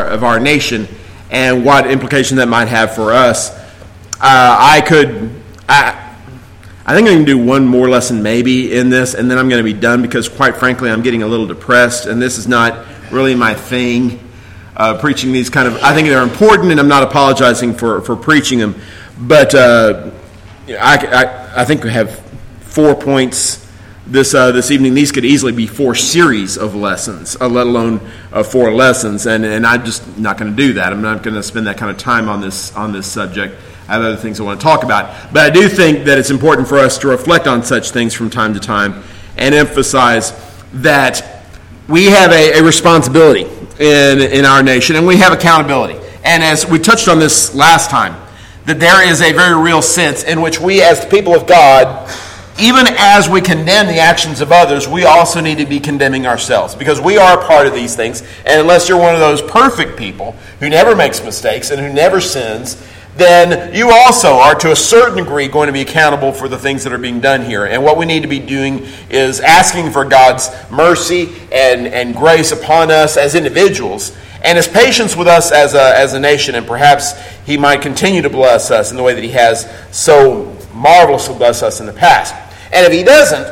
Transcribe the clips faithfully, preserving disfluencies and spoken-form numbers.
of our nation and what implication that might have for us. Uh, I could, I, I think I can do one more lesson maybe in this, and then I'm going to be done because, quite frankly, I'm getting a little depressed, and this is not really my thing. Uh, preaching these kind of, I think they're important, and I'm not apologizing for, for preaching them, but uh, I, I, I think we have four points this uh, this evening. These could easily be four series of lessons, uh, let alone uh, four lessons, and, and I'm just not going to do that. I'm not going to spend that kind of time on this on this subject. I have other things I want to talk about, but I do think that it's important for us to reflect on such things from time to time and emphasize that we have a, a responsibility in in our nation, and we have accountability. And as we touched on this last time, that there is a very real sense in which we, as the people of God, even as we condemn the actions of others, we also need to be condemning ourselves, because we are a part of these things. And unless you're one of those perfect people who never makes mistakes and who never sins, then you also are to a certain degree going to be accountable for the things that are being done here. And what we need to be doing is asking for God's mercy and, and grace upon us as individuals, and His patience with us as a, as a nation. And perhaps He might continue to bless us in the way that He has so marvelously blessed us in the past. And if He doesn't,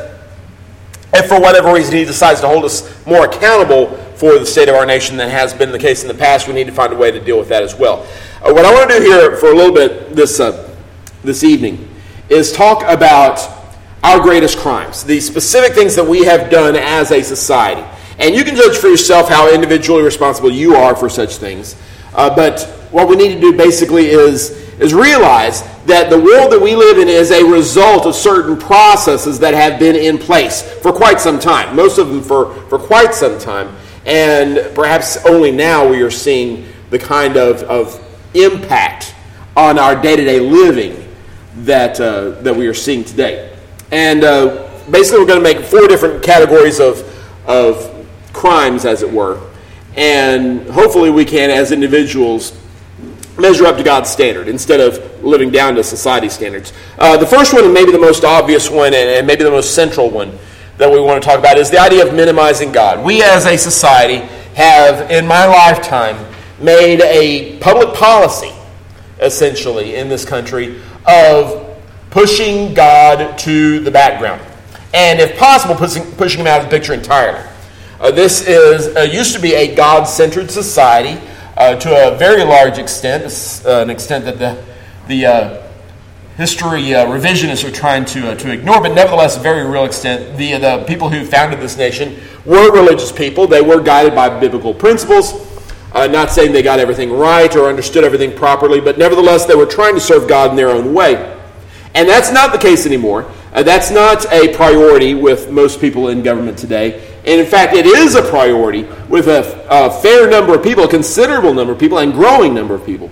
if for whatever reason He decides to hold us more accountable for the state of our nation than has been the case in the past, we need to find a way to deal with that as well. Uh, what I want to do here for a little bit this uh, this evening is talk about our greatest crimes, the specific things that we have done as a society. And you can judge for yourself how individually responsible you are for such things. Uh, but what we need to do basically is, is realize that the world that we live in is a result of certain processes that have been in place for quite some time, most of them for, for quite some time. And perhaps only now we are seeing the kind of, of impact on our day-to-day living that uh, that we are seeing today. And uh, basically we're going to make four different categories of, of crimes, as it were. And hopefully we can, as individuals, measure up to God's standard instead of living down to society's standards. Uh, the first one, and maybe the most obvious one, and maybe the most central one that we want to talk about, is the idea of minimizing God. We as a society have, in my lifetime, made a public policy, essentially, in this country of pushing God to the background. And if possible, pushing, pushing Him out of the picture entirely. Uh, this is uh, used to be a God-centered society uh, to a very large extent, uh, an extent that the, the uh, history uh, revisionists are trying to uh, to ignore, but nevertheless a very real extent. The, the people who founded this nation were religious people. They were guided by biblical principles. Uh, not saying they got everything right or understood everything properly, but nevertheless they were trying to serve God in their own way. And that's not the case anymore. Uh, that's not a priority with most people in government today. And in fact, it is a priority with a, a fair number of people, a considerable number of people, and growing number of people,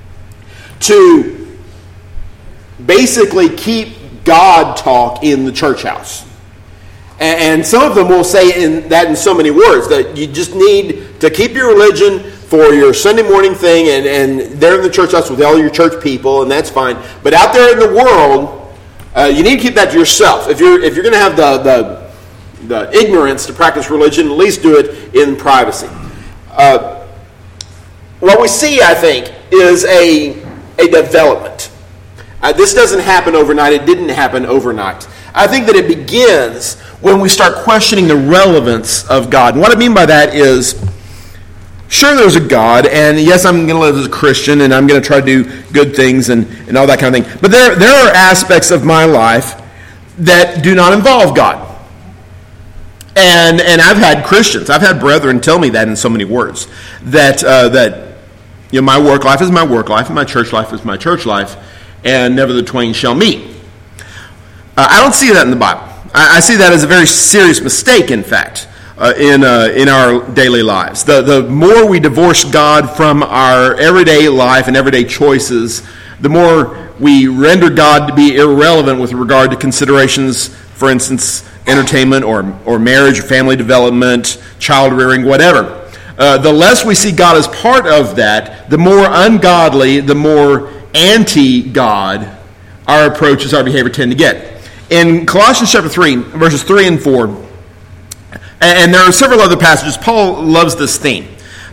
to basically keep God talk in the church house. And some of them will say in that in so many words, that you just need to keep your religion for your Sunday morning thing, and, and there in the church house with all your church people, and that's fine. But out there in the world, uh, you need to keep that to yourself. If you're if you're going to have the, the the ignorance to practice religion, at least do it in privacy. Uh, what we see, I think, is a a development. Uh, this doesn't happen overnight. It didn't happen overnight. I think that it begins when we start questioning the relevance of God. And what I mean by that is, sure, there's a God, and yes, I'm going to live as a Christian, and I'm going to try to do good things and, and all that kind of thing. But there, there are aspects of my life that do not involve God. And and I've had Christians, I've had brethren tell me that in so many words, that uh, that you know, my work life is my work life, and my church life is my church life, and never the twain shall meet. Uh, I don't see that in the Bible. I, I see that as a very serious mistake, in fact, uh, in uh, in our daily lives. The the more we divorce God from our everyday life and everyday choices, the more we render God to be irrelevant with regard to considerations, for instance, entertainment or or marriage or family development, child rearing, whatever. Uh, the less we see God as part of that, the more ungodly, the more anti-God our approaches, our behavior tend to get. In Colossians chapter three, verses three and four, and there are several other passages, Paul loves this theme.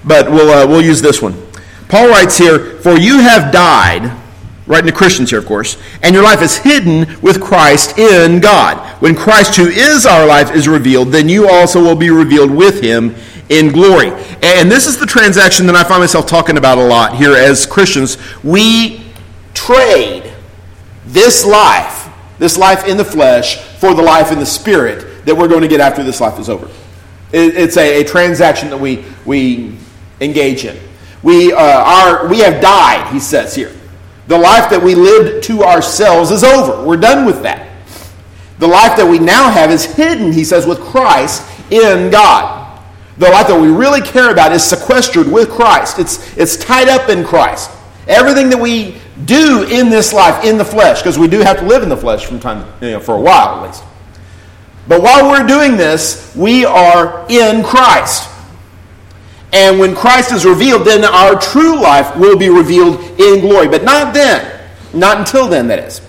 but we'll uh, we'll use this one. Paul writes here, "For you have died," writing to Christians here, of course, "and your life is hidden with Christ in God. When Christ, who is our life, is revealed, then you also will be revealed with him in glory." And this is the transaction that I find myself talking about a lot here as Christians. We trade this life, this life in the flesh, for the life in the spirit that we're going to get after this life is over. It's a, a transaction that we we engage in. We uh, are we have died, he says here. The life that we lived to ourselves is over. We're done with that. The life that we now have is hidden, he says, with Christ in God. The life that we really care about is sequestered with Christ. It's, it's tied up in Christ. Everything that we do in this life, in the flesh, because we do have to live in the flesh from time, you know, for a while at least. But while we're doing this, we are in Christ. And when Christ is revealed, then our true life will be revealed in glory. But not then. Not until then, that is.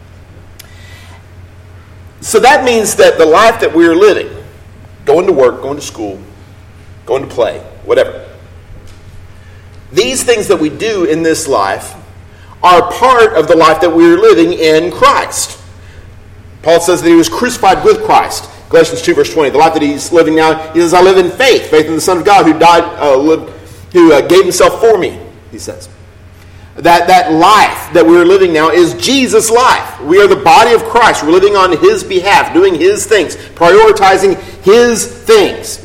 So that means that the life that we're living, going to work, going to school, going to play, whatever, these things that we do in this life are part of the life that we're living in Christ. Paul says that he was crucified with Christ. Galatians two, verse twenty. The life that he's living now, he says, "I live in faith, faith in the Son of God who died, uh, lived, who uh, gave himself for me," he says. That, that life that we're living now is Jesus' life. We are the body of Christ. We're living on his behalf, doing his things, prioritizing his things.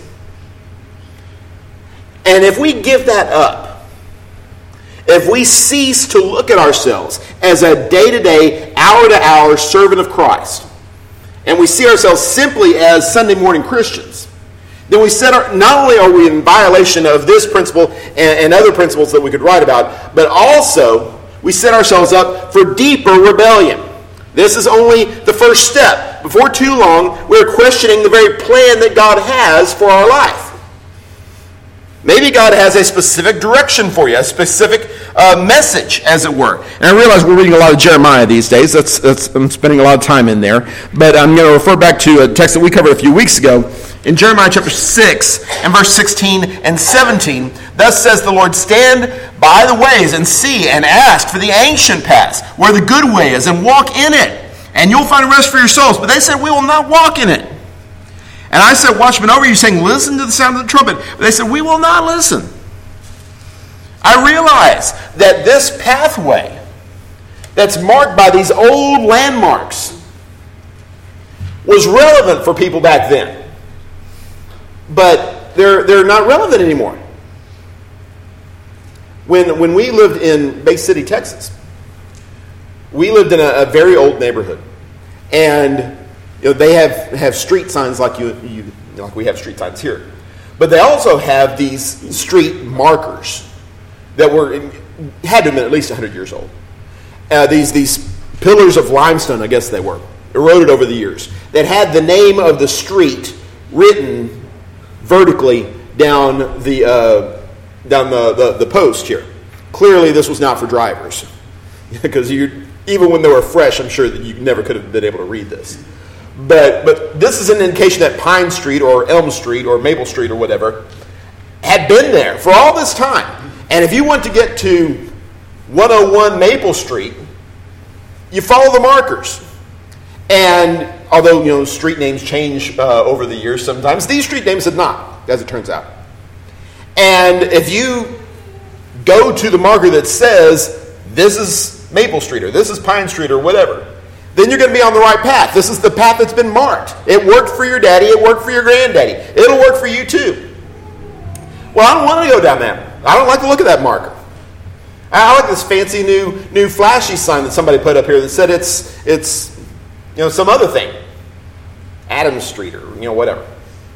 And if we give that up, if we cease to look at ourselves as a day-to-day, hour-to-hour servant of Christ, and we see ourselves simply as Sunday morning Christians, then we set our, not only are we in violation of this principle and, and other principles that we could write about, but also we set ourselves up for deeper rebellion. This is only the first step. Before too long, we're questioning the very plan that God has for our life. Maybe God has a specific direction for you, a specific uh, message, as it were. And I realize we're reading a lot of Jeremiah these days. That's, that's, I'm spending a lot of time in there. But I'm going to refer back to a text that we covered a few weeks ago. In Jeremiah chapter six and verse sixteen and seventeen, "Thus says the Lord, stand by the ways and see and ask for the ancient paths, where the good way is, and walk in it, and you'll find rest for your souls." But they said, "We will not walk in it." And I said, "Watchmen over you, saying, listen to the sound of the trumpet." But they said, "We will not listen." I realize that this pathway that's marked by these old landmarks was relevant for people back then. But they're they're not relevant anymore. When when we lived in Bay City, Texas, we lived in a, a very old neighborhood. And you know, they have, have street signs like you, you like we have street signs here. But they also have these street markers that were had to have been at least one hundred years old. Uh, these these pillars of limestone, I guess they were, eroded over the years, that had the name of the street written vertically down the uh, down the, the, the post here. Clearly, this was not for drivers, because you even when they were fresh, I'm sure that you never could have been able to read this. But but this is an indication that Pine Street or Elm Street or Maple Street or whatever had been there for all this time. And if you want to get to one oh one Maple Street, you follow the markers. And although, you know, street names change uh, over the years sometimes, these street names had not, as it turns out. And if you go to the marker that says, this is Maple Street or this is Pine Street or whatever, then you're going to be on the right path. This is the path that's been marked. It worked for your daddy. It worked for your granddaddy. It'll work for you too. Well, I don't want to go down that. I don't like the look of that marker. I like this fancy new new flashy sign that somebody put up here that said it's it's you know some other thing, Adams Street or you know whatever.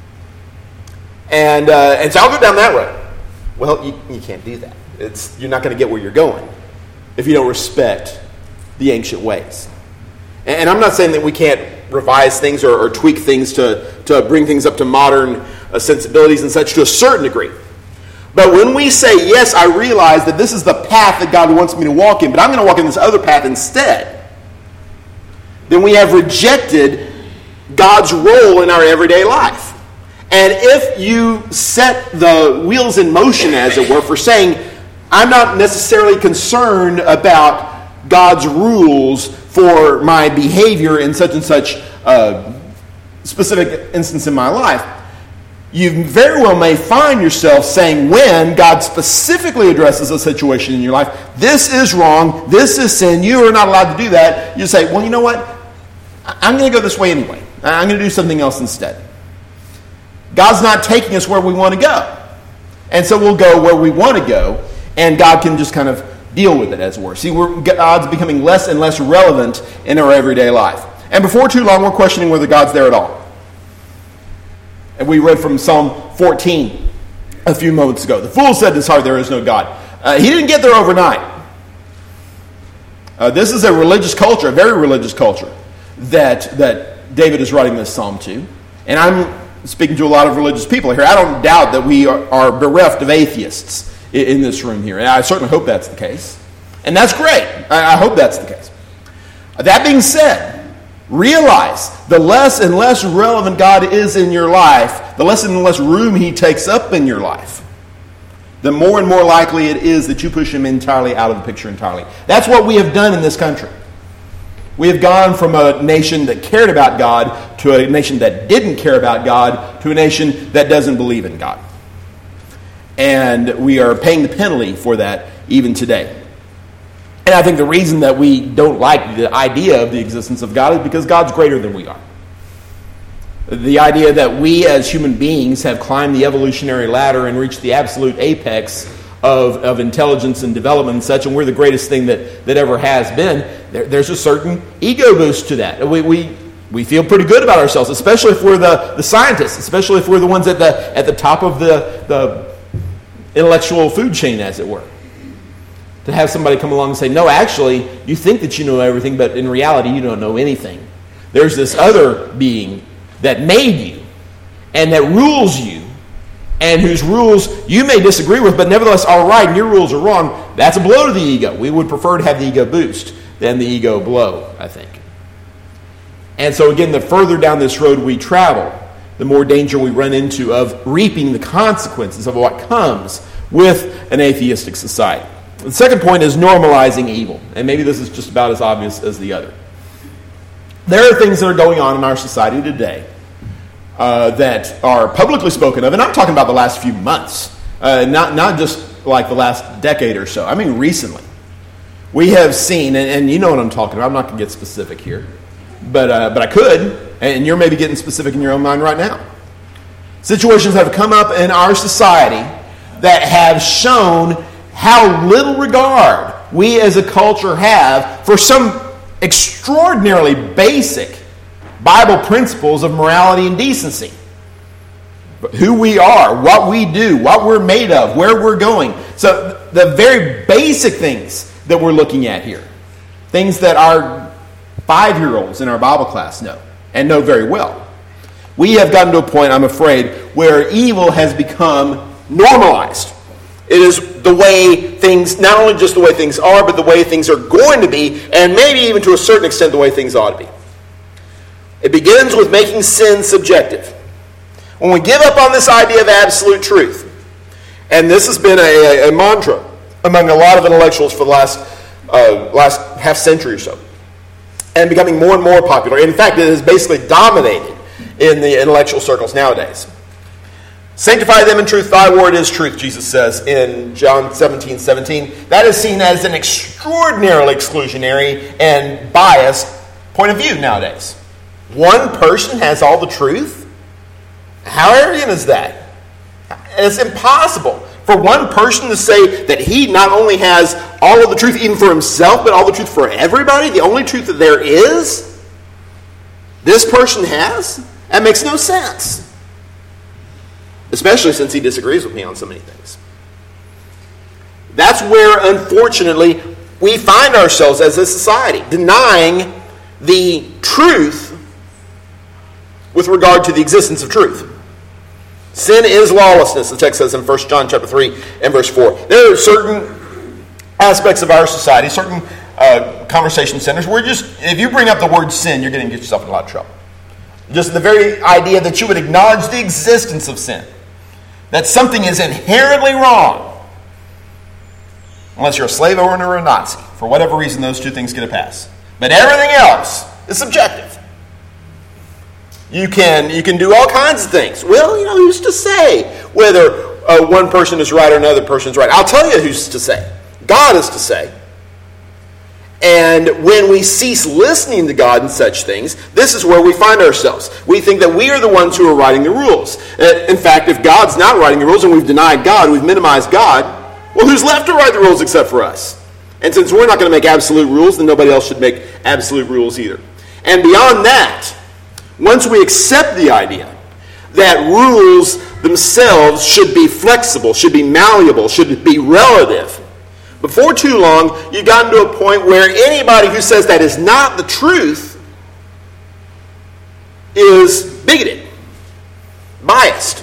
And uh, and so I'll go down that road. Well, you you can't do that. It's you're not going to get where you're going if you don't respect the ancient ways. And I'm not saying that we can't revise things or, or tweak things to, to bring things up to modern uh, sensibilities and such to a certain degree. But when we say, yes, I realize that this is the path that God wants me to walk in, but I'm going to walk in this other path instead, then we have rejected God's role in our everyday life. And if you set the wheels in motion, as it were, for saying, I'm not necessarily concerned about God's rules for my behavior in such and such a specific instance in my life, you very well may find yourself saying, when God specifically addresses a situation in your life, this is wrong, this is sin, you are not allowed to do that, you say, well, you know what? I'm going to go this way anyway. I'm going to do something else instead. God's not taking us where we want to go. And so we'll go where we want to go, and God can just kind of deal with it, as it were. See, we're, God's becoming less and less relevant in our everyday life. And before too long, we're questioning whether God's there at all. And we read from Psalm fourteen a few moments ago. The fool said in his heart, there is no God. Uh, he didn't get there overnight. Uh, this is a religious culture, a very religious culture, that, that David is writing this psalm to. And I'm speaking to a lot of religious people here. I don't doubt that we are, are bereft of atheists in, in this room here. And I certainly hope that's the case. And that's great. I, I hope that's the case. That being said, realize the less and less relevant God is in your life, the less and less room he takes up in your life, the more and more likely it is that you push him entirely out of the picture entirely. That's what we have done in this country. We have gone from a nation that cared about God to a nation that didn't care about God to a nation that doesn't believe in God. And we are paying the penalty for that even today. And I think the reason that we don't like the idea of the existence of God is because God's greater than we are. The idea that we as human beings have climbed the evolutionary ladder and reached the absolute apex of, of intelligence and development and such, and we're the greatest thing that, that ever has been, there, there's a certain ego boost to that. We, we, we feel pretty good about ourselves, especially if we're the, the scientists, especially if we're the ones at the, at the top of the, the intellectual food chain, as it were. To have somebody come along and say, no, actually, you think that you know everything, but in reality, you don't know anything. There's this other being that made you and that rules you and whose rules you may disagree with, but nevertheless are right and your rules are wrong. That's a blow to the ego. We would prefer to have the ego boost than the ego blow, I think. And so again, the further down this road we travel, the more danger we run into of reaping the consequences of what comes with an atheistic society. The second point is normalizing evil. And maybe this is just about as obvious as the other. There are things that are going on in our society today uh, that are publicly spoken of. And I'm talking about the last few months. Uh, not, not just like the last decade or so. I mean recently. We have seen, and, and you know what I'm talking about. I'm not going to get specific here. But, uh, but I could. And you're maybe getting specific in your own mind right now. Situations have come up in our society that have shown how little regard we as a culture have for some extraordinarily basic Bible principles of morality and decency. Who we are, what we do, what we're made of, where we're going. So the very basic things that we're looking at here, things that our five-year-olds in our Bible class know and know very well. We have gotten to a point, I'm afraid, where evil has become normalized. It is the way things, not only just the way things are, but the way things are going to be, and maybe even to a certain extent the way things ought to be. It begins with making sin subjective. When we give up on this idea of absolute truth, and this has been a, a, a mantra among a lot of intellectuals for the last, uh, last half century or so, and becoming more and more popular. In fact, it has basically dominated in the intellectual circles nowadays. Sanctify them in truth, thy word is truth, Jesus says in John seventeen seventeen. That is seen as an extraordinarily exclusionary and biased point of view nowadays. One person has all the truth? How arrogant is that? It's impossible for one person to say that he not only has all of the truth even for himself, but all the truth for everybody, the only truth that there is, this person has? That makes no sense. Especially since he disagrees with me on so many things. That's where, unfortunately, we find ourselves as a society, denying the truth with regard to the existence of truth. Sin is lawlessness, the text says in First John chapter three and verse four. There are certain aspects of our society, certain uh, conversation centers, where just, if you bring up the word sin, you're going to get yourself in a lot of trouble. Just the very idea that you would acknowledge the existence of sin. That something is inherently wrong. Unless you're a slave owner or a Nazi. For whatever reason, those two things get a pass. But everything else is subjective. You can, you can do all kinds of things. Well, you know, who's to say whether uh, one person is right or another person is right? I'll tell you who's to say. God is to say. And when we cease listening to God in such things, this is where we find ourselves. We think that we are the ones who are writing the rules. In fact, if God's not writing the rules and we've denied God, we've minimized God, well, who's left to write the rules except for us? And since we're not going to make absolute rules, then nobody else should make absolute rules either. And beyond that, once we accept the idea that rules themselves should be flexible, should be malleable, should be relative, before too long, you've gotten to a point where anybody who says that is not the truth is bigoted, biased.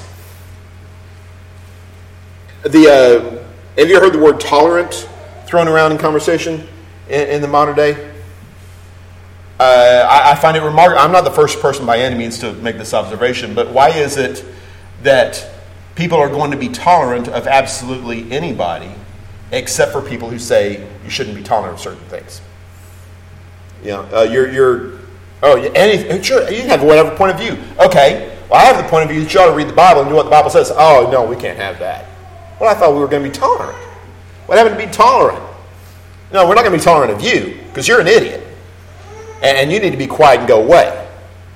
The uh, have you heard the word tolerant thrown around in conversation in, in the modern day? Uh, I, I find it remarkable. I'm not the first person by any means to make this observation, but why is it that people are going to be tolerant of absolutely anybody except for people who say you shouldn't be tolerant of certain things? You know, uh, you're, you're, oh, any, sure, you can have whatever point of view. Okay, well, I have the point of view that you ought to read the Bible and do what the Bible says. Oh, no, we can't have that. Well, I thought we were going to be tolerant. What happened to be tolerant? No, we're not going to be tolerant of you because you're an idiot. And you need to be quiet and go away.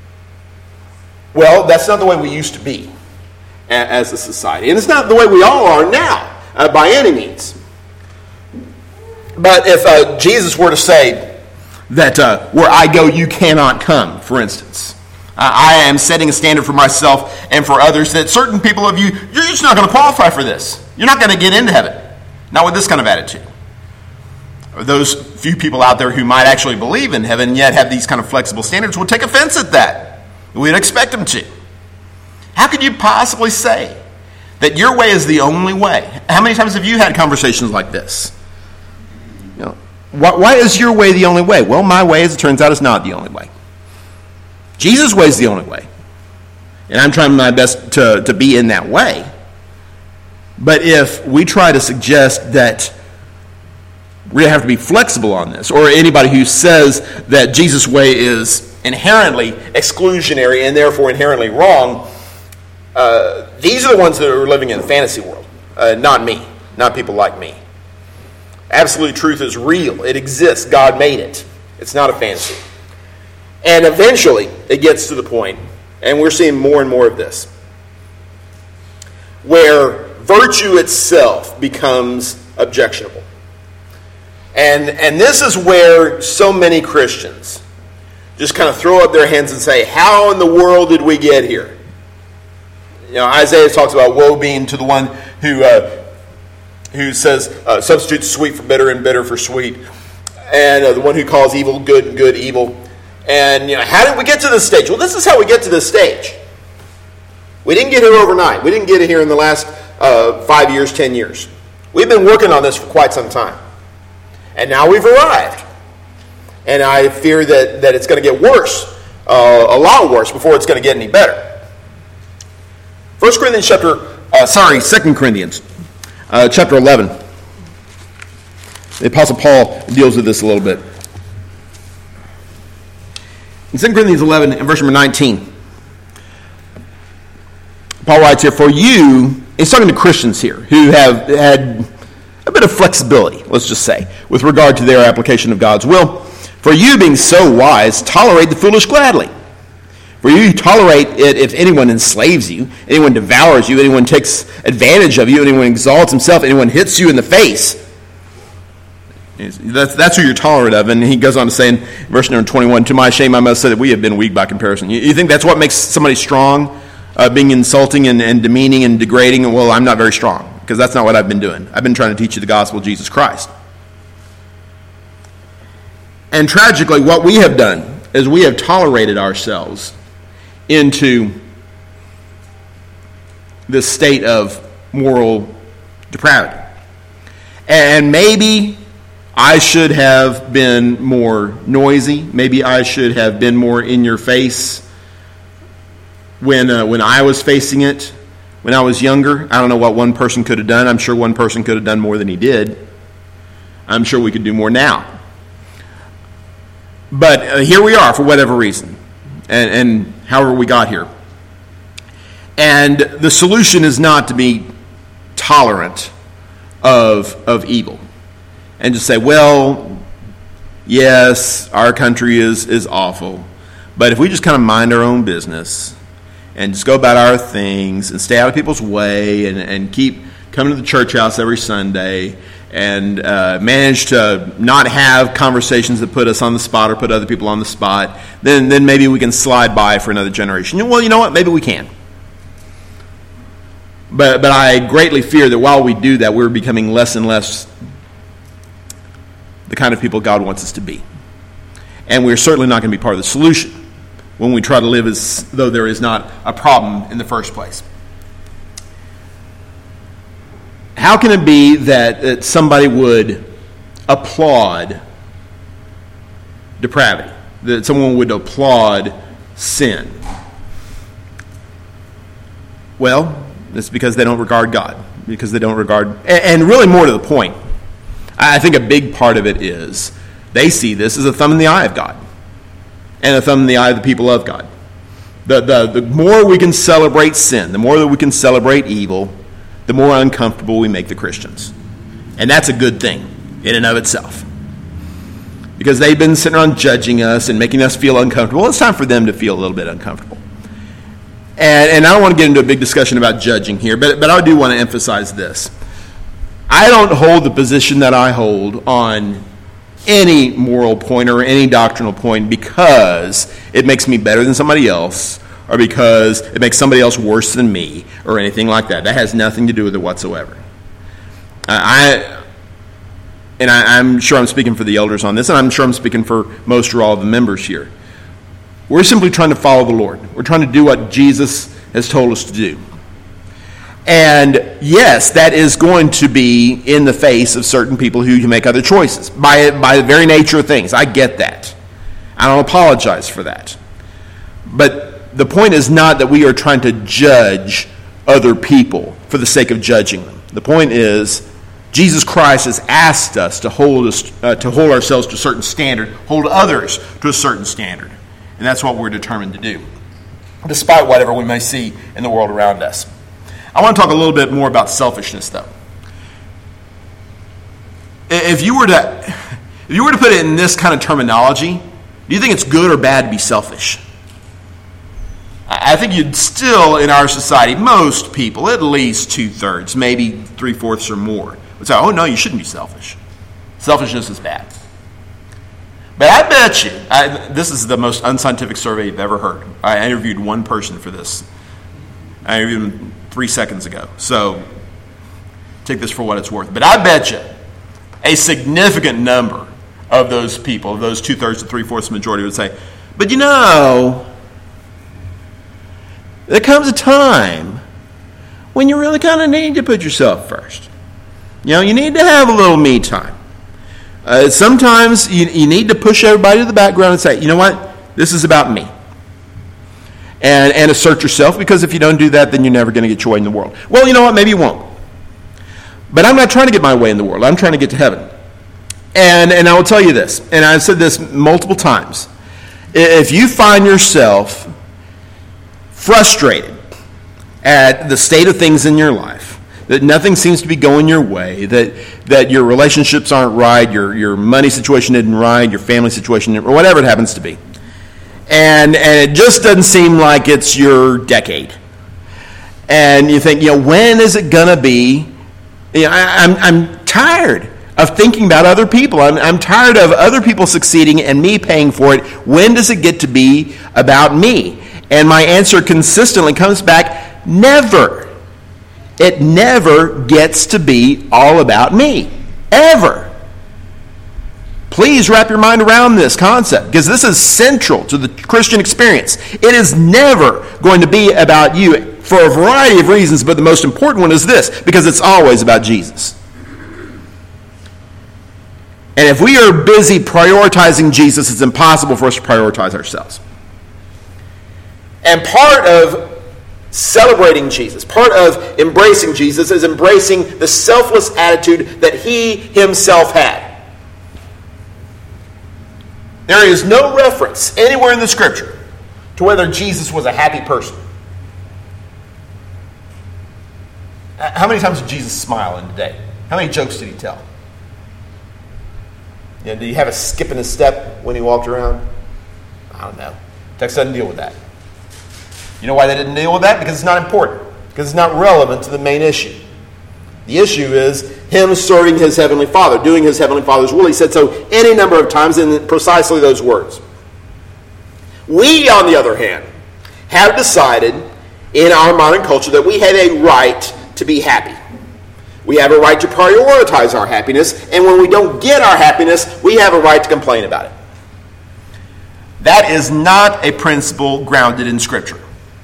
Well, that's not the way we used to be as a society. And it's not the way we all are now, uh, by any means. But if uh, Jesus were to say that uh, where I go, you cannot come, for instance. Uh, I am setting a standard for myself and for others that certain people of you, you're just not going to qualify for this. You're not going to get into heaven. Not with this kind of attitude. Those few people out there who might actually believe in heaven yet have these kind of flexible standards would take offense at that. We'd expect them to. How could you possibly say that your way is the only way? How many times have you had conversations like this? You know, why, why is your way the only way? Well, my way, as it turns out, is not the only way. Jesus' way is the only way. And I'm trying my best to, to be in that way. But if we try to suggest that we have to be flexible on this, or anybody who says that Jesus' way is inherently exclusionary and therefore inherently wrong, uh, these are the ones that are living in the fantasy world, uh, not me, not people like me. Absolute truth is real. It exists. God made it. It's not a fantasy. And eventually, it gets to the point, and we're seeing more and more of this, where virtue itself becomes objectionable. And and this is where so many Christians just kind of throw up their hands and say, how in the world did we get here? You know, Isaiah talks about woe being to the one who uh, who says, uh, substitutes sweet for bitter and bitter for sweet, and uh, the one who calls evil good and good evil. And you know, how did we get to this stage? Well, this is how we get to this stage. We didn't get here overnight. We didn't get here in the last uh, five years, ten years. We've been working on this for quite some time. And now we've arrived. And I fear that, that it's going to get worse, uh, a lot worse, before it's going to get any better. First Corinthians chapter, uh, sorry, Second Corinthians uh, chapter eleven. The Apostle Paul deals with this a little bit. In Second Corinthians eleven, in verse number nineteen, Paul writes here, for you, he's talking to Christians here, who have had a bit of flexibility, let's just say, with regard to their application of God's will. For you, being so wise, tolerate the foolish gladly. For you tolerate it if anyone enslaves you, anyone devours you, anyone takes advantage of you, anyone exalts himself, anyone hits you in the face. That's, that's who you're tolerant of. And he goes on to say in verse number twenty-one, to my shame I must say that we have been weak by comparison. You, you think that's what makes somebody strong? Uh, being insulting and, and demeaning and degrading? Well, I'm not very strong, because that's not what I've been doing. I've been trying to teach you the gospel of Jesus Christ. And tragically, what we have done is we have tolerated ourselves into this state of moral depravity. And maybe I should have been more noisy. Maybe I should have been more in your face. when uh, when I was facing it, when I was younger. I don't know what one person could have done. I'm sure one person could have done more than he did. I'm sure we could do more now. But uh, here we are for whatever reason, and, and however we got here. And the solution is not to be tolerant of of evil and just say, well, yes, our country is, is awful, but if we just kind of mind our own business and just go about our things and stay out of people's way and, and keep coming to the church house every Sunday and uh, manage to not have conversations that put us on the spot or put other people on the spot, then then maybe we can slide by for another generation. Well, you know what? Maybe we can. But but I greatly fear that while we do that, we're becoming less and less the kind of people God wants us to be. And we're certainly not going to be part of the solution when we try to live as though there is not a problem in the first place. How can it be that, that somebody would applaud depravity? That someone would applaud sin? Well, it's because they don't regard God. Because they don't regard... And, and really more to the point, I think a big part of it is they see this as a thumb in the eye of God. And a thumb in the eye of the people of God. The, the, the more we can celebrate sin, the more that we can celebrate evil, the more uncomfortable we make the Christians. And that's a good thing in and of itself. Because they've been sitting around judging us and making us feel uncomfortable. It's time for them to feel a little bit uncomfortable. And, and I don't want to get into a big discussion about judging here, but, but I do want to emphasize this. I don't hold the position that I hold on any moral point or any doctrinal point because it makes me better than somebody else, or because it makes somebody else worse than me, or anything like that. That has nothing to do with it whatsoever. I, and I, I'm sure I'm speaking for the elders on this, and I'm sure I'm speaking for most or all of the members here. We're simply trying to follow the Lord. We're trying to do what Jesus has told us to do. And yes, that is going to be in the face of certain people who make other choices. By, by the very nature of things. I get that. I don't apologize for that. But the point is not that we are trying to judge other people for the sake of judging them. The point is, Jesus Christ has asked us to hold us, uh, to hold ourselves to a certain standard, hold others to a certain standard. And that's what we're determined to do, despite whatever we may see in the world around us. I want to talk a little bit more about selfishness, though. If you were to, if you were to put it in this kind of terminology, do you think it's good or bad to be selfish? I think you'd still, in our society, most people, at least two-thirds, maybe three-fourths or more, would say, oh, no, you shouldn't be selfish. Selfishness is bad. But I bet you, I, this is the most unscientific survey you've ever heard. I interviewed one person for this. I interviewed him three seconds ago. So take this for what it's worth. But I bet you a significant number of those people, those two-thirds to three-fourths majority, would say, but you know, there comes a time when you really kind of need to put yourself first. You know, you need to have a little me time. Uh, sometimes you, you need to push everybody to the background and say, you know what, this is about me. And, and assert yourself, because if you don't do that, then you're never going to get your way in the world. Well, you know what, maybe you won't. But I'm not trying to get my way in the world. I'm trying to get to heaven. And, and I will tell you this, and I've said this multiple times. If you find yourself frustrated at the state of things in your life, that nothing seems to be going your way, that that your relationships aren't right, your your money situation isn't right, your family situation, or whatever it happens to be, and and it just doesn't seem like it's your decade, and you think, you know, when is it gonna be? You know, I, I'm I'm tired of thinking about other people. I'm I'm tired of other people succeeding and me paying for it. When does it get to be about me? And my answer consistently comes back, never. It never gets to be all about me. Ever. Please wrap your mind around this concept, because this is central to the Christian experience. It is never going to be about you for a variety of reasons, but the most important one is this, because it's always about Jesus. And if we are busy prioritizing Jesus, it's impossible for us to prioritize ourselves. And part of celebrating Jesus, part of embracing Jesus is embracing the selfless attitude that he himself had. There is no reference anywhere in the Scripture to whether Jesus was a happy person. How many times did Jesus smile in a day? How many jokes did he tell? Yeah, did he have a skip in his step when he walked around? I don't know. Text doesn't deal with that. You know why they didn't deal with that? Because it's not important. Because it's not relevant to the main issue. The issue is him serving his heavenly Father, doing his heavenly Father's will. He said so any number of times in precisely those words. We, on the other hand, have decided in our modern culture that we have a right to be happy. We have a right to prioritize our happiness, and when we don't get our happiness, we have a right to complain about it. That is not a principle grounded in Scripture.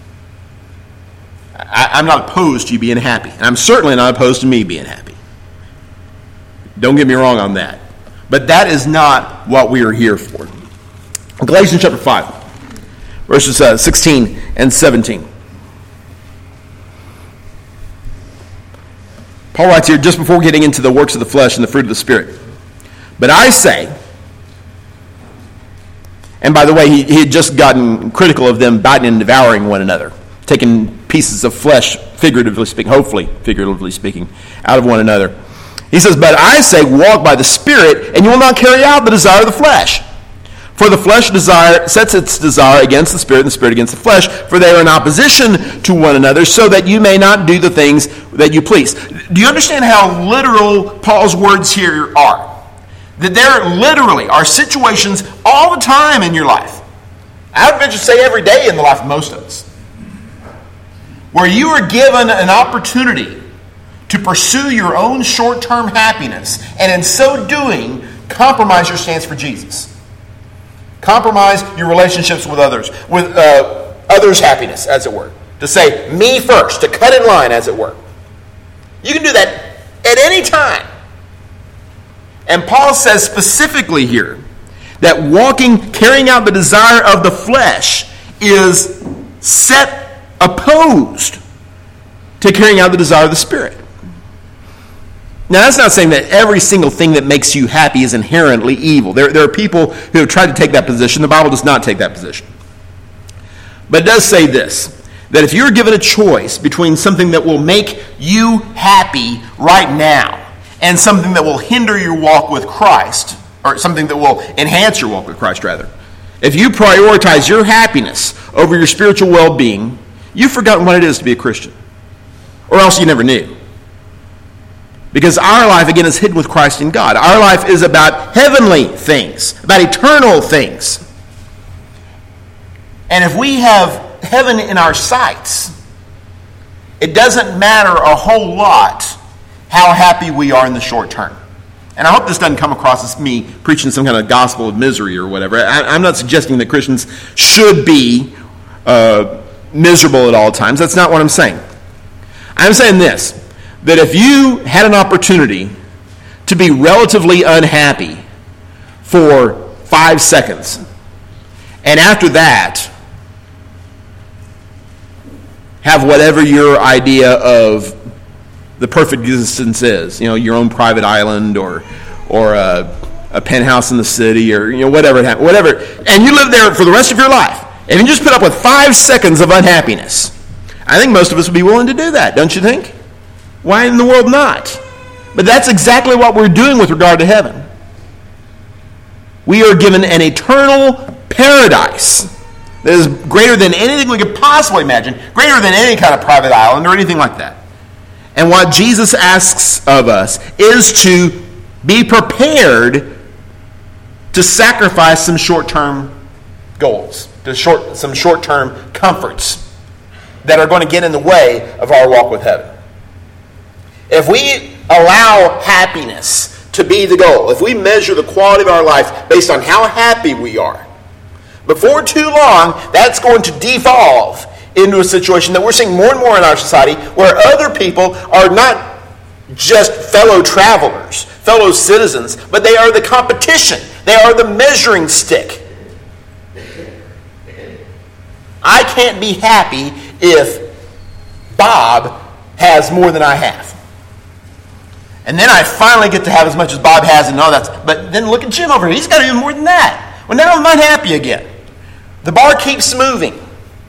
I, I'm not opposed to you being happy, and I'm certainly not opposed to me being happy. Don't get me wrong on that. But that is not what we are here for. Galatians chapter five, verses uh, sixteen and seventeen. Paul writes here, just before getting into the works of the flesh and the fruit of the Spirit. But I say, and by the way, he, he had just gotten critical of them biting and devouring one another, taking pieces of flesh, figuratively speaking, hopefully figuratively speaking, out of one another. He says, but I say, walk by the Spirit, and you will not carry out the desire of the flesh. For the flesh desire sets its desire against the Spirit, and the Spirit against the flesh, for they are in opposition to one another, so that you may not do the things that you please. Do you understand how literal Paul's words here are? That there literally are situations all the time in your life, I would venture to say every day in the life of most of us, where you are given an opportunity to pursue your own short-term happiness, and in so doing, compromise your stance for Jesus. Compromise your relationships with others, with uh, others' happiness, as it were. To say, me first, to cut in line, as it were. You can do that at any time. And Paul says specifically here that walking, carrying out the desire of the flesh is set opposed to carrying out the desire of the Spirit. Now, that's not saying that every single thing that makes you happy is inherently evil. There, there are people who have tried to take that position. The Bible does not take that position. But it does say this, that if you're given a choice between something that will make you happy right now and something that will hinder your walk with Christ, or something that will enhance your walk with Christ, rather, if you prioritize your happiness over your spiritual well-being, you've forgotten what it is to be a Christian. Or else you never knew. Because our life, again, is hidden with Christ in God. Our life is about heavenly things, about eternal things. And if we have heaven in our sights, it doesn't matter a whole lot how happy we are in the short term. And I hope this doesn't come across as me preaching some kind of gospel of misery or whatever. I, I'm not suggesting that Christians should be uh, miserable at all times. That's not what I'm saying. I'm saying this, that if you had an opportunity to be relatively unhappy for five seconds, and after that, have whatever your idea of the perfect existence is, you know, your own private island or or a, a penthouse in the city or, you know, whatever, whatever, and you live there for the rest of your life, and you just put up with five seconds of unhappiness, I think most of us would be willing to do that, don't you think? Why in the world not? But that's exactly what we're doing with regard to heaven. We are given an eternal paradise that is greater than anything we could possibly imagine, greater than any kind of private island or anything like that. And what Jesus asks of us is to be prepared to sacrifice some short-term goals, to short, some short-term comforts that are going to get in the way of our walk with heaven. If we allow happiness to be the goal, if we measure the quality of our life based on how happy we are, before too long, that's going to devolve into a situation that we're seeing more and more in our society where other people are not just fellow travelers, fellow citizens, but they are the competition. They are the measuring stick. I can't be happy if Bob has more than I have. And then I finally get to have as much as Bob has and all that. But then look at Jim over here. He's got even more than that. Well, now I'm not happy again. The bar keeps moving.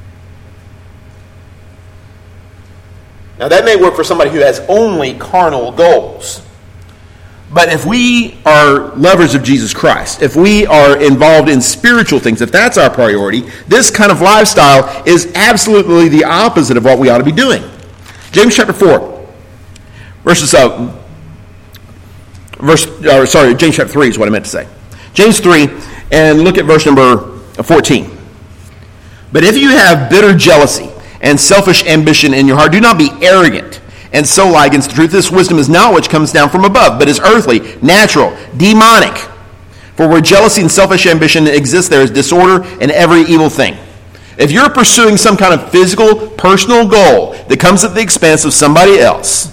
Now that may work for somebody who has only carnal goals. But if we are lovers of Jesus Christ, if we are involved in spiritual things, if that's our priority, this kind of lifestyle is absolutely the opposite of what we ought to be doing. James chapter four, verses uh, verse uh, sorry, James chapter three is what I meant to say. James three, and look at verse number fourteen. But if you have bitter jealousy and selfish ambition in your heart, do not be arrogant and so lie against the truth. This wisdom is not which comes down from above, but is earthly, natural, demonic. For where jealousy and selfish ambition exist, there is disorder and every evil thing. If you're pursuing some kind of physical, personal goal that comes at the expense of somebody else,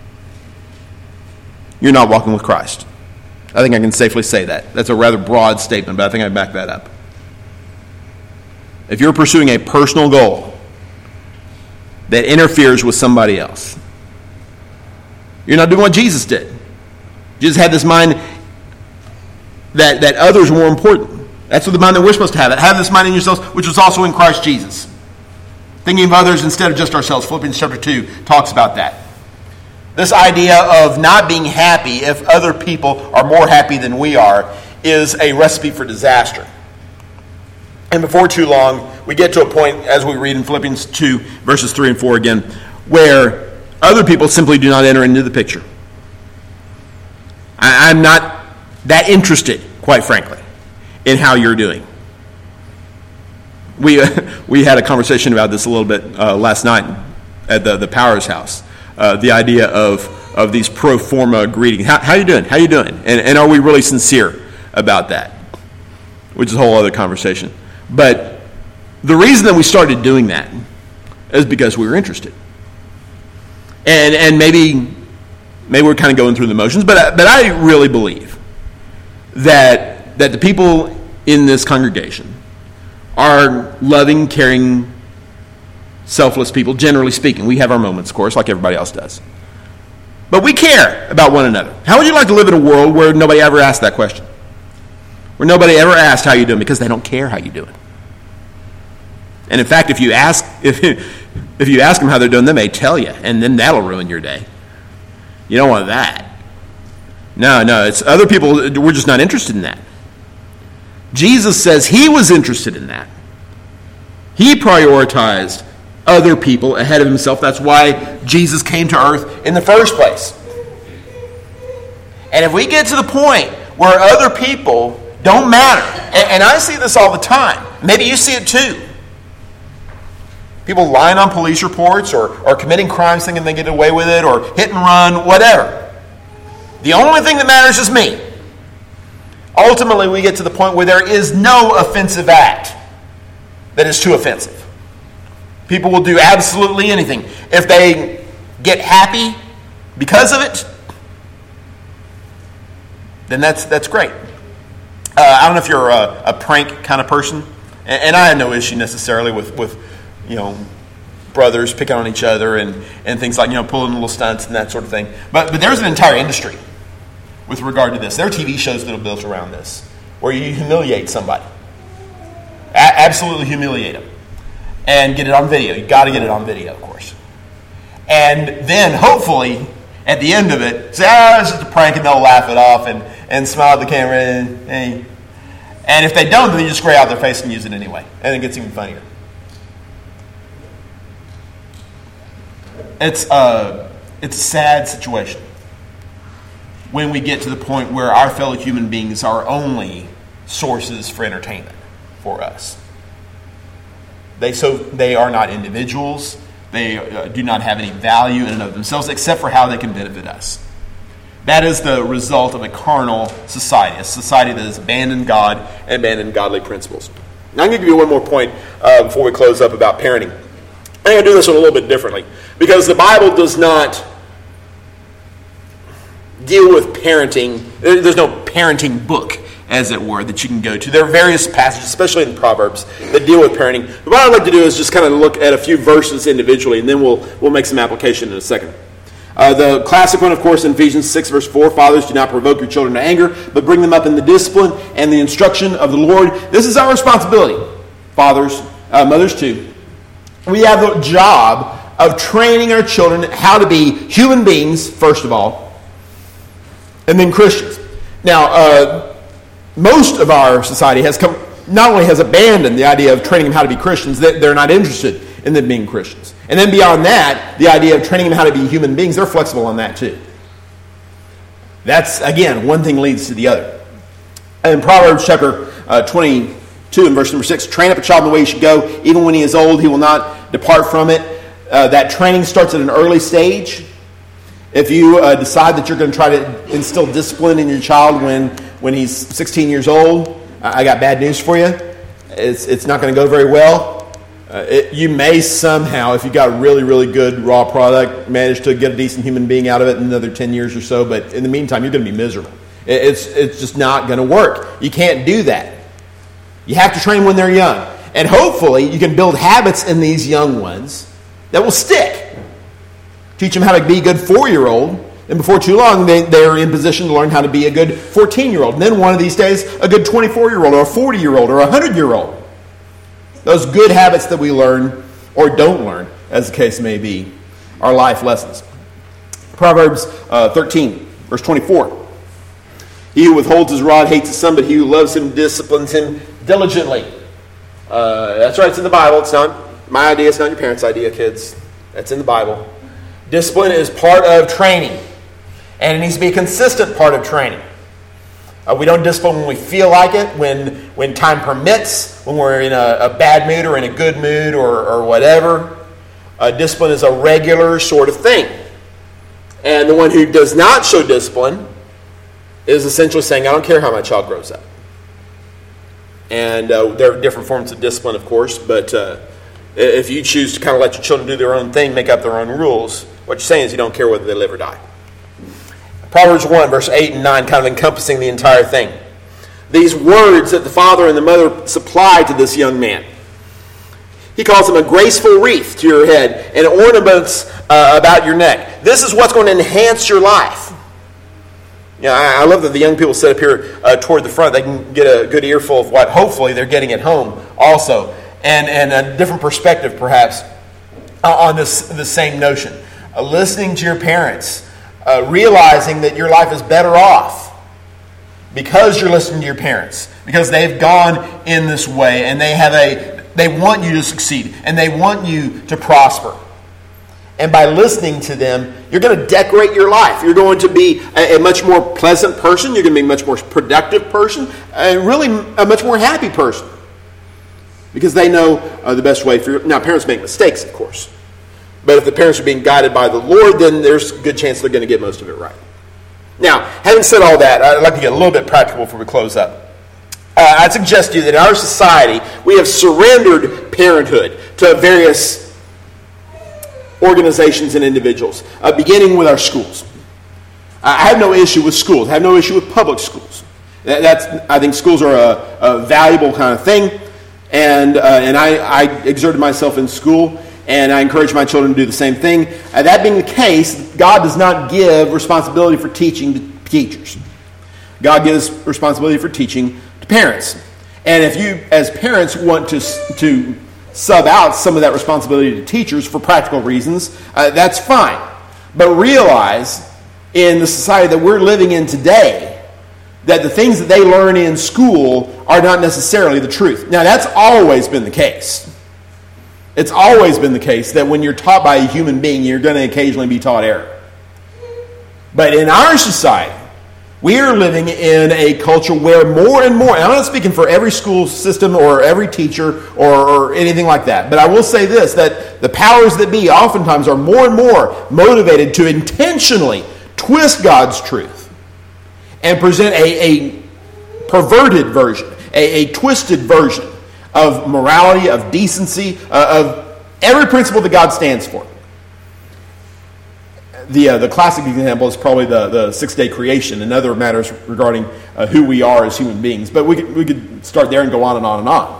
you're not walking with Christ. I think I can safely say that. That's a rather broad statement, but I think I back that up. If you're pursuing a personal goal that interferes with somebody else, you're not doing what Jesus did. Jesus had this mind that, that others were more important. That's what the mind that we're supposed to have. Have this mind in yourselves, which was also in Christ Jesus. Thinking of others instead of just ourselves. Philippians chapter two talks about that. This idea of not being happy if other people are more happy than we are is a recipe for disaster. And before too long, we get to a point, as we read in Philippians two, verses three and four again, where other people simply do not enter into the picture. I, I'm not that interested, quite frankly, in how you're doing. We uh, we had a conversation about this a little bit uh, last night at the, the Powers house. Uh, the idea of, of these pro forma greetings. How, how you doing? How you doing? And, and are we really sincere about that? Which is a whole other conversation. But the reason that we started doing that is because we were interested. And and maybe maybe we're kind of going through the motions, but but I really believe that that the people in this congregation are loving, caring, selfless people, generally speaking. We have our moments, of course, like everybody else does. But we care about one another. How would you like to live in a world where nobody ever asked that question? Where nobody ever asked how you doing, because they don't care how you're doing. And in fact, if you ask if if you ask them how they're doing, they may tell you, and then that'll ruin your day. You don't want that. No, no, it's other people. We're just not interested in that. Jesus says he was interested in that. He prioritized other people ahead of himself. That's why Jesus came to earth in the first place. And if we get to the point where other people don't matter, and, and I see this all the time, maybe you see it too. People lying on police reports or, or committing crimes thinking they get away with it, or hit and run, whatever. The only thing that matters is me. Ultimately, we get to the point where there is no offensive act that is too offensive. People will do absolutely anything. If they get happy because of it, then that's that's great. Uh, I don't know if you're a, a prank kind of person, and, and I have no issue necessarily with, with you know, brothers picking on each other and, and things like, you know, pulling little stunts and that sort of thing. But but there's an entire industry with regard to this. There are T V shows that are built around this, where you humiliate somebody. A- absolutely humiliate them. And get it on video. You've got to get it on video, of course. And then, hopefully, at the end of it, say, ah, oh, it's just a prank, and they'll laugh it off and, and smile at the camera. And, and, and if they don't, then you just gray out their face and use it anyway. And it gets even funnier. It's a, it's a sad situation when we get to the point where our fellow human beings are only sources for entertainment for us. They so they are not individuals. They uh, do not have any value in and of themselves except for how they can benefit us. That is the result of a carnal society, a society that has abandoned God and abandoned godly principles. Now I'm going to give you one more point uh, before we close up about parenting. I'm going to do this one a little bit differently because the Bible does not deal with parenting. There's no parenting book as it were, that you can go to. There are various passages, especially in Proverbs, that deal with parenting. But what I'd like to do is just kind of look at a few verses individually, and then we'll we'll make some application in a second. Uh, the classic one, of course, in Ephesians six, verse four, fathers, do not provoke your children to anger, but bring them up in the discipline and the instruction of the Lord. This is our responsibility, fathers, uh, mothers too. We have the job of training our children how to be human beings, first of all, and then Christians. Now, uh, most of our society has come, not only has abandoned the idea of training them how to be Christians, that they're not interested in them being Christians. And then beyond that, the idea of training them how to be human beings, they're flexible on that too. That's, again, one thing leads to the other. In Proverbs chapter uh, twenty-two and verse number six, train up a child in the way he should go. Even when he is old, he will not depart from it. Uh, that training starts at an early stage. If you uh, decide that you're going to try to instill discipline in your child when, when he's sixteen years old, I got bad news for you. It's, it's not going to go very well. Uh, it, you may somehow, if you got a really, really good raw product, manage to get a decent human being out of it in another ten years or so. But in the meantime, you're going to be miserable. It, it's, it's just not going to work. You can't do that. You have to train when they're young. And hopefully, you can build habits in these young ones that will stick. Teach them how to be a good four-year-old, and before too long, they, they're in position to learn how to be a good fourteen-year-old. And then one of these days, a good twenty-four-year-old, or a forty-year-old, or a hundred-year-old. Those good habits that we learn, or don't learn, as the case may be, are life lessons. Proverbs uh, thirteen, verse twenty-four. He who withholds his rod hates his son, but he who loves him disciplines him diligently. Uh, that's right, it's in the Bible. It's not my idea, it's not your parents' idea, kids. That's in the Bible. Discipline is part of training. And it needs to be a consistent part of training. Uh, we don't discipline when we feel like it, when when time permits, when we're in a, a bad mood or in a good mood or, or whatever. Uh, discipline is a regular sort of thing. And the one who does not show discipline is essentially saying, I don't care how my child grows up. And uh, there are different forms of discipline, of course, but uh, if you choose to kind of let your children do their own thing, make up their own rules, what you're saying is you don't care whether they live or die. Proverbs one, verse eight and nine, kind of encompassing the entire thing. These words that the father and the mother supply to this young man. He calls them a graceful wreath to your head and ornaments uh, about your neck. This is what's going to enhance your life. Yeah, I, I love that the young people sit up here uh, toward the front. They can get a good earful of what hopefully they're getting at home also. And, and a different perspective, perhaps, uh, on this the same notion. Uh, listening to your parents, uh, realizing that your life is better off because you're listening to your parents, because they've gone in this way, and they have a they want you to succeed, and they want you to prosper. And by listening to them, you're going to decorate your life. You're going to be a, a much more pleasant person. You're going to be a much more productive person, and really a much more happy person. Because they know uh, the best way for you. Now, parents make mistakes, of course. But if the parents are being guided by the Lord, then there's a good chance they're going to get most of it right. Now, having said all that, I'd like to get a little bit practical before we close up. Uh, I'd suggest to you that in our society, we have surrendered parenthood to various organizations and individuals, uh, beginning with our schools. I have no issue with schools. I have no issue with public schools. That, that's I think schools are a, a valuable kind of thing. And uh, and I, I exerted myself in school, and I encourage my children to do the same thing. Uh, that being the case, God does not give responsibility for teaching to teachers. God gives responsibility for teaching to parents. And if you, as parents, want to to sub out some of that responsibility to teachers for practical reasons, uh, that's fine. But realize, in the society that we're living in today, that the things that they learn in school are not necessarily the truth. Now, that's always been the case. It's always been the case that when you're taught by a human being, you're going to occasionally be taught error. But in our society, we are living in a culture where more and more, and I'm not speaking for every school system or every teacher or, or anything like that, but I will say this, that the powers that be oftentimes are more and more motivated to intentionally twist God's truth and present a, a perverted version, a, a twisted version of morality, of decency, uh, of every principle that God stands for. the uh, the classic example is probably the, the six-day creation and other matters regarding uh, who we are as human beings. But we could, we could start there and go on and on and on.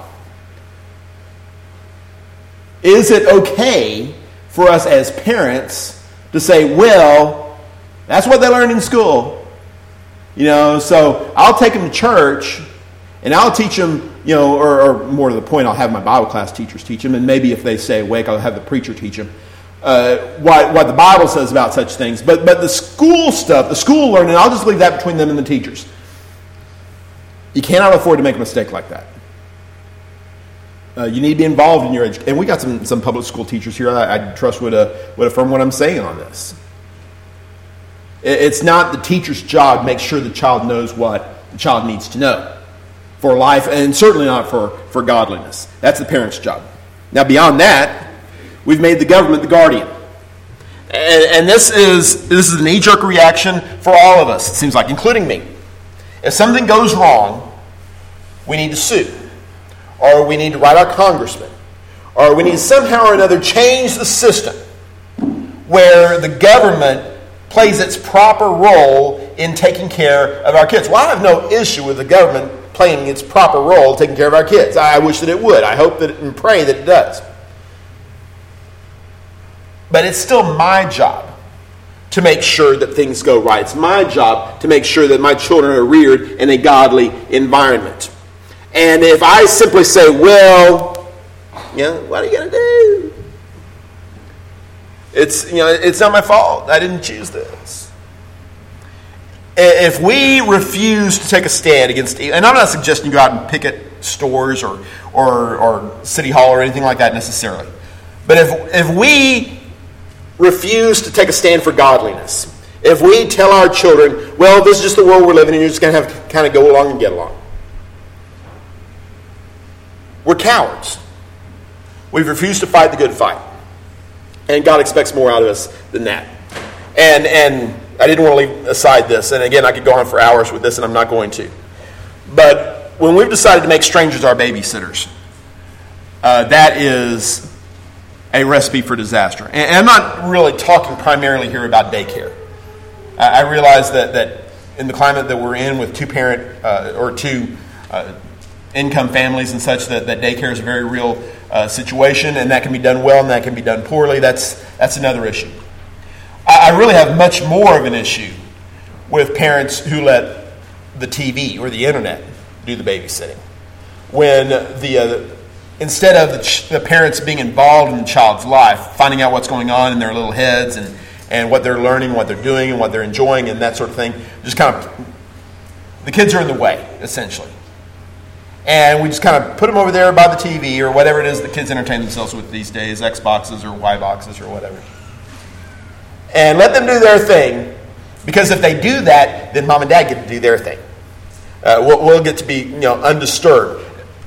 Is it okay for us as parents to say, well, that's what they learned in school? You know, so I'll take them to church and I'll teach them, you know, or, or more to the point, I'll have my Bible class teachers teach them, and maybe if they stay awake, I'll have the preacher teach them uh, what, what the Bible says about such things. But, but the school stuff, the school learning, I'll just leave that between them and the teachers. You cannot afford to make a mistake like that. Uh, you need to be involved in your education. And we got some, some public school teachers here I, I trust would, uh, would affirm what I'm saying on this. It, it's not the teacher's job to make sure the child knows what the child needs to know for life, and certainly not for, for godliness. That's the parent's job. Now, beyond that, we've made the government the guardian. And, and this is this is a knee-jerk reaction for all of us, it seems like, including me. If something goes wrong, we need to sue. Or we need to write our congressman. Or we need to somehow or another change the system where the government plays its proper role in taking care of our kids. Well, I have no issue with the government playing its proper role taking care of our kids. I wish that it would. I hope that and pray that it does. But it's still my job to make sure that things go right. It's my job to make sure that my children are reared in a godly environment. And if I simply say, well, you know, what are you going to do? It's, you know, it's not my fault. I didn't choose this. If we refuse to take a stand against, and I'm not suggesting you go out and picket stores or, or, or City Hall or anything like that necessarily. But if if we refuse to take a stand for godliness, if we tell our children, well, this is just the world we're living in, you're just going to have to kind of go along and get along. We're cowards. We've refused to fight the good fight. And God expects more out of us than that. And and I didn't want to leave aside this. And again, I could go on for hours with this, and I'm not going to. But when we've decided to make strangers our babysitters, uh, that is a recipe for disaster. And, and I'm not really talking primarily here about daycare. I, I realize that, that in the climate that we're in with two-parent uh, or two uh, income families and such, that, that daycare is a very real uh, situation, and that can be done well and that can be done poorly. That's that's another issue. I, I really have much more of an issue with parents who let the T V or the internet do the babysitting. When the uh, instead of the, ch- the parents being involved in the child's life, finding out what's going on in their little heads and, and what they're learning, what they're doing, and what they're enjoying, and that sort of thing, just kind of, the kids are in the way, essentially. And we just kind of put them over there by the T V or whatever it is the kids entertain themselves with these days, Xboxes or Y boxes or whatever. And let them do their thing, because if they do that, then mom and dad get to do their thing. Uh, we'll, we'll get to be, you know, undisturbed.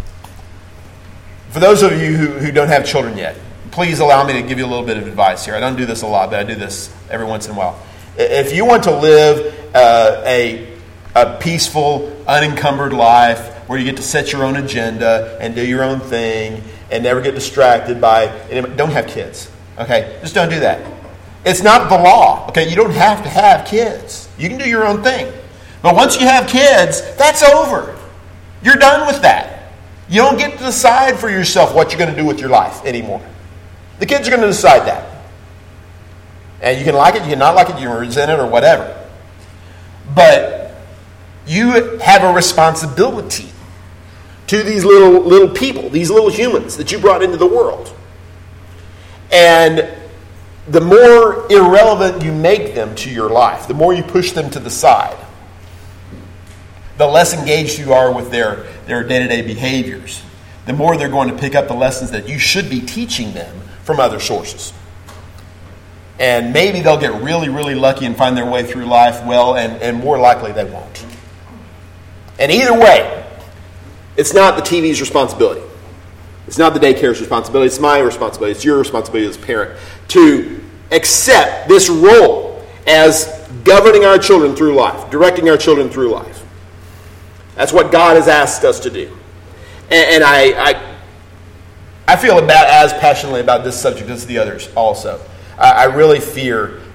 For those of you who, who don't have children yet, please allow me to give you a little bit of advice here. I don't do this a lot, but I do this every once in a while. If you want to live uh, a, a peaceful, unencumbered life where you get to set your own agenda and do your own thing and never get distracted by, don't have kids. Okay, just don't do that. It's not the law. Okay, you don't have to have kids. You can do your own thing. But once you have kids, that's over. You're done with that. You don't get to decide for yourself what you're going to do with your life anymore. The kids are going to decide that. And you can like it, you can not like it, you can resent it or whatever. But you have a responsibility to these little little people, these little humans that you brought into the world. And the more irrelevant you make them to your life, the more you push them to the side, the less engaged you are with their, their day-to-day behaviors, the more they're going to pick up the lessons that you should be teaching them from other sources. And maybe they'll get really, really lucky and find their way through life well, and, and more likely they won't. And either way, it's not the T V's responsibility. It's not the daycare's responsibility. It's my responsibility. It's your responsibility as a parent to accept this role as governing our children through life, directing our children through life. That's what God has asked us to do. And, and I, I I feel about as passionately about this subject as the others also. I, I really fear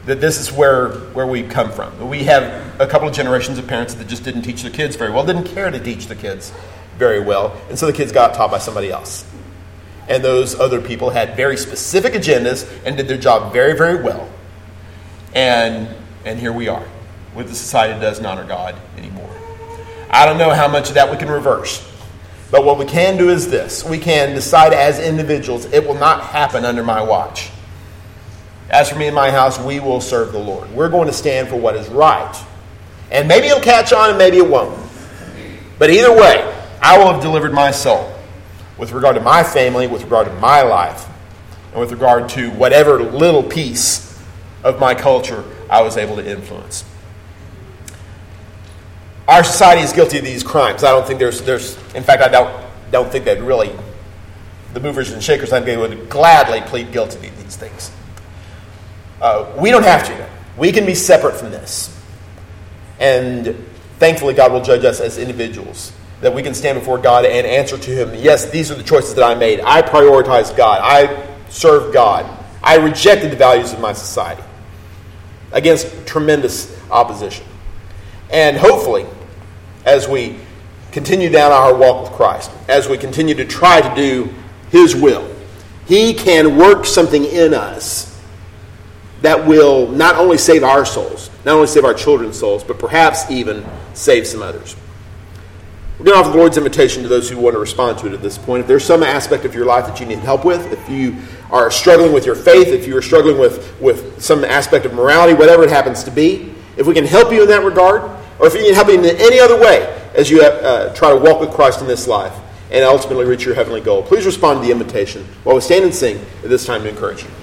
that this is where, where we come from. We have a couple of generations of parents that just didn't teach their kids very well, didn't care to teach the kids very well, and so the kids got taught by somebody else. And those other people had very specific agendas and did their job very, very well. And and here we are, with a society that doesn't honor God anymore. I don't know how much of that we can reverse. But what we can do is this. We can decide as individuals, it will not happen under my watch. As for me and my house, we will serve the Lord. We're going to stand for what is right. And maybe it'll catch on and maybe it won't. But either way, I will have delivered my soul with regard to my family, with regard to my life, and with regard to whatever little piece of my culture I was able to influence. Our society is guilty of these crimes. I don't think there's, there's in fact, I don't, don't think that really, the movers and shakers, I think they would gladly plead guilty to these things. Uh, we don't have to. We can be separate from this. And thankfully, God will judge us as individuals, that we can stand before God and answer to Him, yes, these are the choices that I made. I prioritized God. I served God. I rejected the values of my society against tremendous opposition. And hopefully, as we continue down our walk with Christ, as we continue to try to do His will, He can work something in us that will not only save our souls, not only save our children's souls, but perhaps even save some others. We're going to offer the Lord's invitation to those who want to respond to it at this point. If there's some aspect of your life that you need help with, if you are struggling with your faith, if you are struggling with, with some aspect of morality, whatever it happens to be, if we can help you in that regard, or if we can help you in any other way as you uh, try to walk with Christ in this life and ultimately reach your heavenly goal, please respond to the invitation while we stand and sing at this time to encourage you.